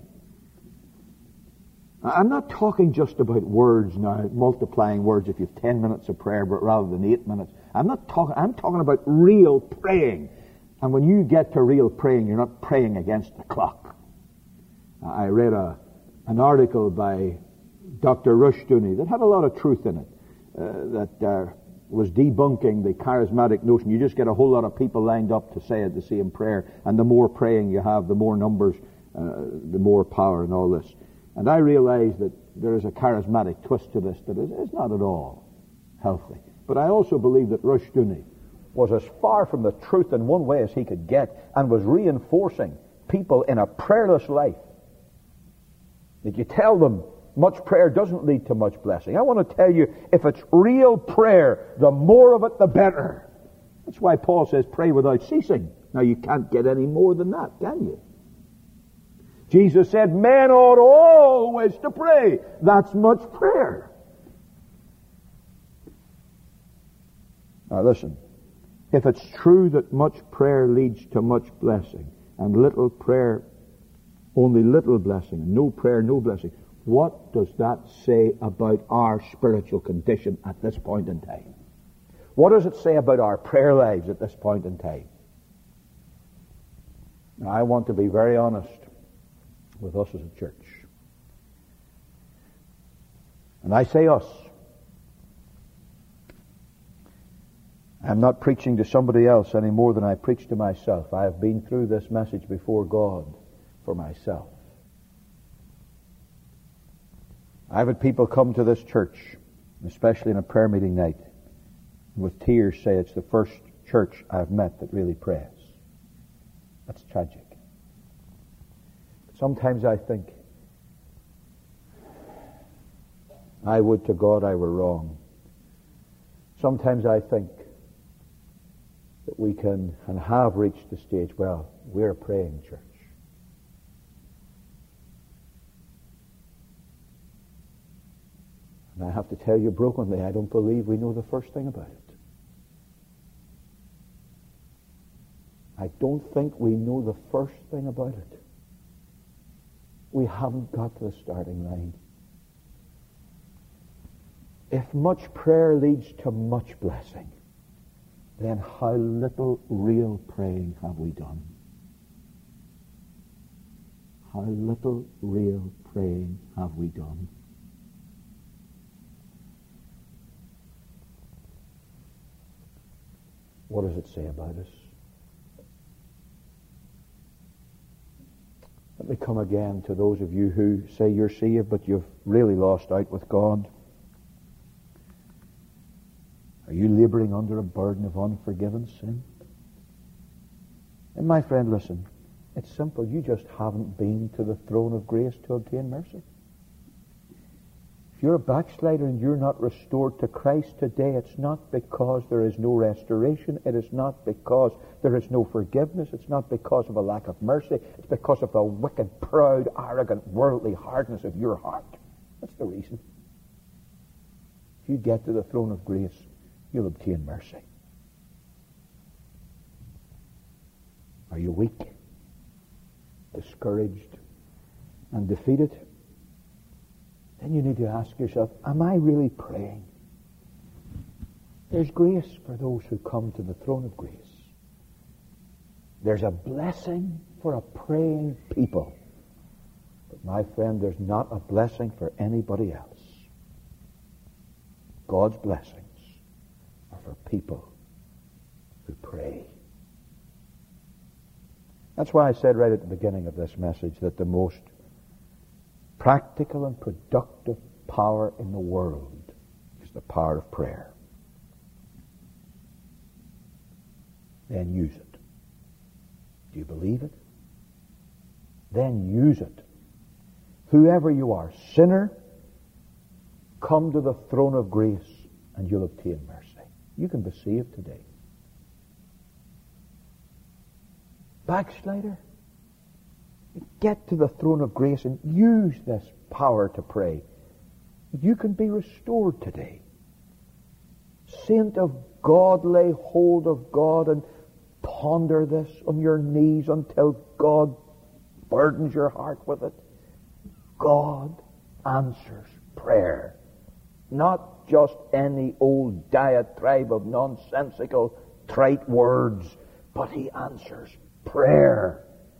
I'm not talking just about words now, multiplying words if you have 10 minutes of prayer but rather than 8 minutes. I'm talking about real praying. And when you get to real praying, you're not praying against the clock. I read an article by Dr. Rushdoony that had a lot of truth in it, that was debunking the charismatic notion. You just get a whole lot of people lined up to say the same prayer, and the more praying you have, the more numbers the more power and all this. And I realize that there is a charismatic twist to this that is not at all healthy. But I also believe that Rushdoony was as far from the truth in one way as he could get, and was reinforcing people in a prayerless life. That you tell them much prayer doesn't lead to much blessing. I want to tell you, if it's real prayer, the more of it, the better. That's why Paul says, pray without ceasing. Now, you can't get any more than that, can you? Jesus said, men ought always to pray. That's much prayer. Now, listen. If it's true that much prayer leads to much blessing, and little prayer, only little blessing, and no prayer, no blessing, what does that say about our spiritual condition at this point in time? What does it say about our prayer lives at this point in time? Now, I want to be very honest with us as a church. And I say us. I'm not preaching to somebody else any more than I preach to myself. I have been through this message before God for myself. I've had people come to this church, especially in a prayer meeting night, with tears say it's the first church I've met that really prays. That's tragic. Sometimes I think, I would to God I were wrong. Sometimes I think that we can and have reached the stage, well, we're a praying church. And I have to tell you brokenly, I don't believe we know the first thing about it. I don't think we know the first thing about it. We haven't got to the starting line. If much prayer leads to much blessing, then how little real praying have we done? How little real praying have we done? What does it say about us? Let me come again to those of you who say you're saved, but you've really lost out with God. Are you laboring under a burden of unforgiven sin? And my friend, listen, it's simple. You just haven't been to the throne of grace to obtain mercy. If you're a backslider and you're not restored to Christ today, it's not because there is no restoration. It is not because there is no forgiveness. It's not because of a lack of mercy. It's because of the wicked, proud, arrogant, worldly hardness of your heart. That's the reason. If you get to the throne of grace, you'll obtain mercy. Are you weak, discouraged, and defeated? Then you need to ask yourself, am I really praying? There's grace for those who come to the throne of grace. There's a blessing for a praying people. But my friend, there's not a blessing for anybody else. God's blessings are for people who pray. That's why I said right at the beginning of this message that the most practical and productive power in the world is the power of prayer. Then use it. Do you believe it? Then use it. Whoever you are, sinner, come to the throne of grace and you'll obtain mercy. You can be saved today. Backslider, get to the throne of grace and use this power to pray. You can be restored today. Saint of God, lay hold of God and ponder this on your knees until God burdens your heart with it. God answers prayer. Not just any old diatribe of nonsensical, trite words, but He answers prayer.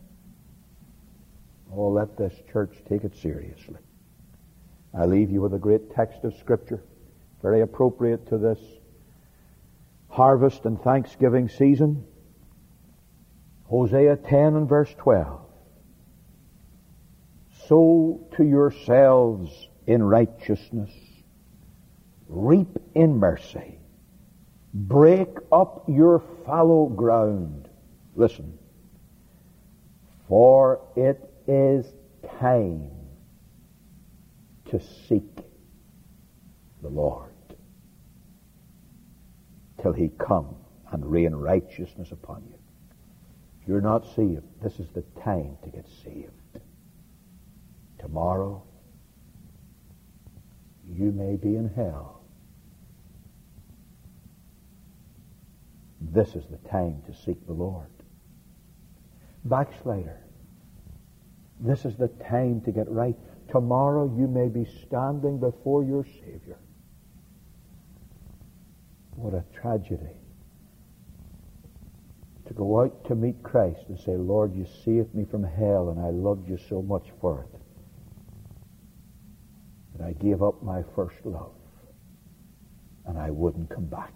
Oh, let this church take it seriously. I leave you with a great text of Scripture, very appropriate to this harvest and Thanksgiving season. Hosea 10 and verse 12. sow to yourselves in righteousness, reap in mercy, break up your fallow ground. Listen, for it is time to seek the Lord till He come and rain righteousness upon you. If you're not saved, this is the time to get saved. Tomorrow, you may be in hell. This is the time to seek the Lord. Backslider, this is the time to get right. Tomorrow you may be standing before your Savior. What a tragedy to go out to meet Christ and say, Lord, you saved me from hell and I loved you so much for it that I gave up my first love and I wouldn't come back.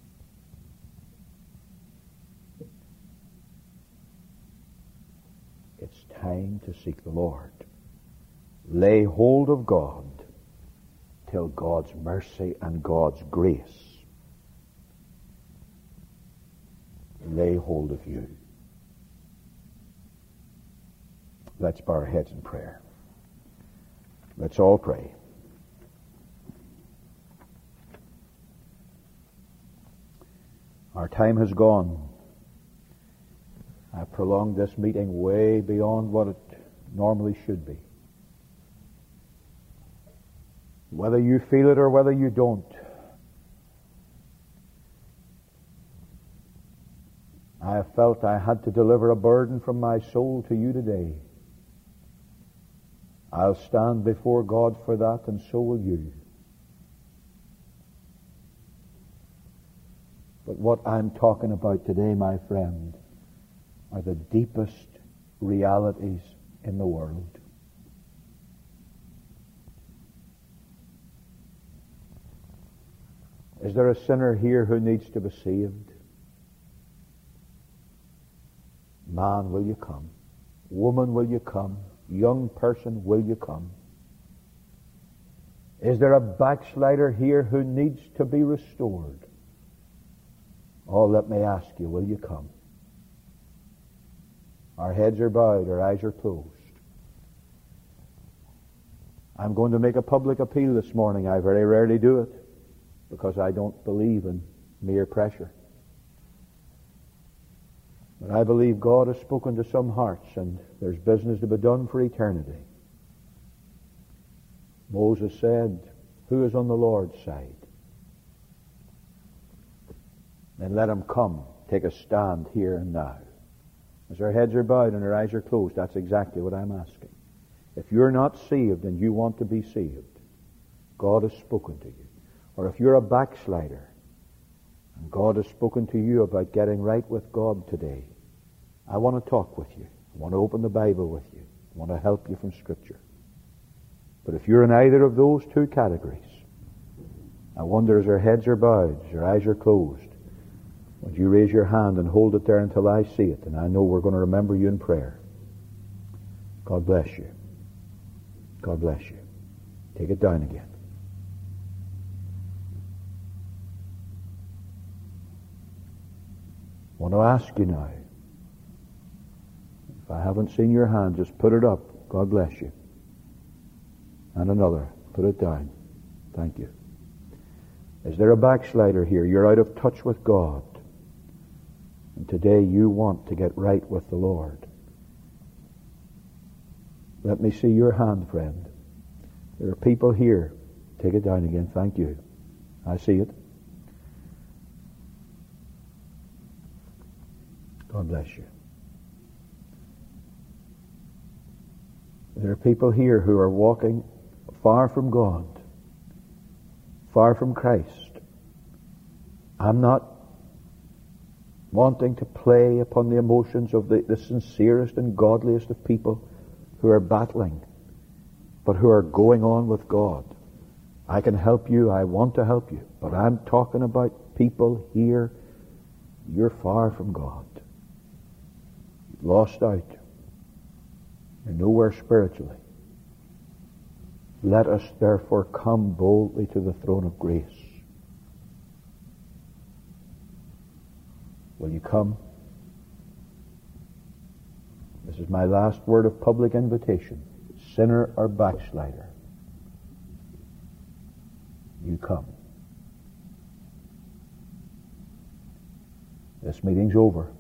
It's time to seek the Lord. Lay hold of God till God's mercy and God's grace lay hold of you. Let's bow our heads in prayer. Let's all pray. Our time has gone. I've prolonged this meeting way beyond what it normally should be. Whether you feel it or whether you don't, I have felt I had to deliver a burden from my soul to you today. I'll stand before God for that, and so will you. But what I'm talking about today, my friend, are the deepest realities in the world. Is there a sinner here who needs to be saved? Man, will you come? Woman, will you come? Young person, will you come? Is there a backslider here who needs to be restored? Oh, let me ask you, will you come? Our heads are bowed, our eyes are closed. I'm going to make a public appeal this morning. I very rarely do it because I don't believe in mere pressure. But I believe God has spoken to some hearts, and there's business to be done for eternity. Moses said, who is on the Lord's side? Then let him come, take a stand here and now. As our heads are bowed and our eyes are closed, that's exactly what I'm asking. If you're not saved and you want to be saved, God has spoken to you. Or if you're a backslider and God has spoken to you about getting right with God today, I want to talk with you. I want to open the Bible with you. I want to help you from Scripture. But if you're in either of those two categories, I wonder, as our heads are bowed, as our eyes are closed, would you raise your hand and hold it there until I see it? And I know we're going to remember you in prayer. God bless you. God bless you. Take it down again. I want to ask you now, if I haven't seen your hand, just put it up. God bless you. And another. Put it down. Thank you. Is there a backslider here? You're out of touch with God. And today you want to get right with the Lord. Let me see your hand, friend. There are people here. Take it down again. Thank you. I see it. God bless you. There are people here who are walking far from God, far from Christ. I'm not wanting to play upon the emotions of the sincerest and godliest of people who are battling, but who are going on with God. I can help you. I want to help you. But I'm talking about people here. You're far from God. Lost out. You're nowhere spiritually. Let us therefore come boldly to the throne of grace. Will you come? This is my last word of public invitation. Sinner or backslider, you come. This meeting's over.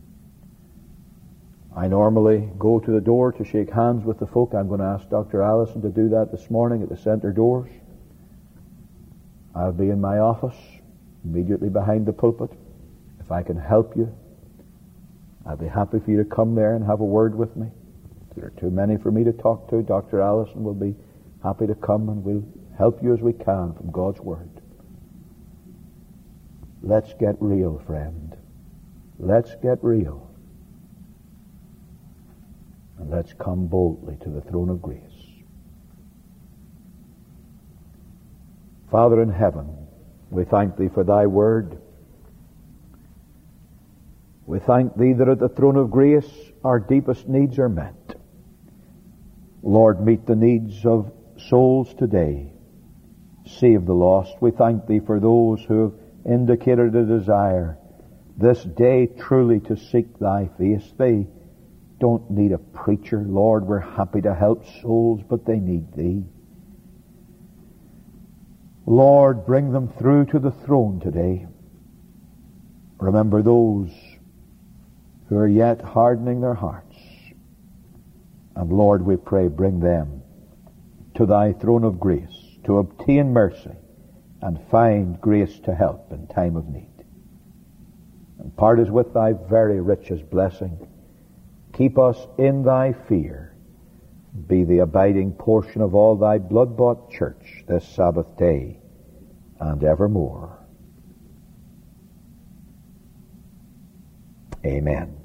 I normally go to the door to shake hands with the folk. I'm going to ask Dr. Allison to do that this morning at the center doors. I'll be in my office, immediately behind the pulpit. If I can help you, I'll be happy for you to come there and have a word with me. If there are too many for me to talk to, Dr. Allison will be happy to come and we'll help you as we can from God's Word. Let's get real, friend. Let's get real. And let's come boldly to the throne of grace. Father in heaven, we thank Thee for Thy Word. We thank Thee that at the throne of grace our deepest needs are met. Lord, meet the needs of souls today. Save the lost. We thank Thee for those who have indicated a desire this day truly to seek Thy face. They don't need a preacher, Lord. We're happy to help souls, but they need Thee. Lord, bring them through to the throne today. Remember those who are yet hardening their hearts. And Lord, we pray, bring them to Thy throne of grace to obtain mercy and find grace to help in time of need. And part us with Thy very richest blessing. Keep us in Thy fear. Be the abiding portion of all Thy blood-bought church this Sabbath day and evermore. Amen.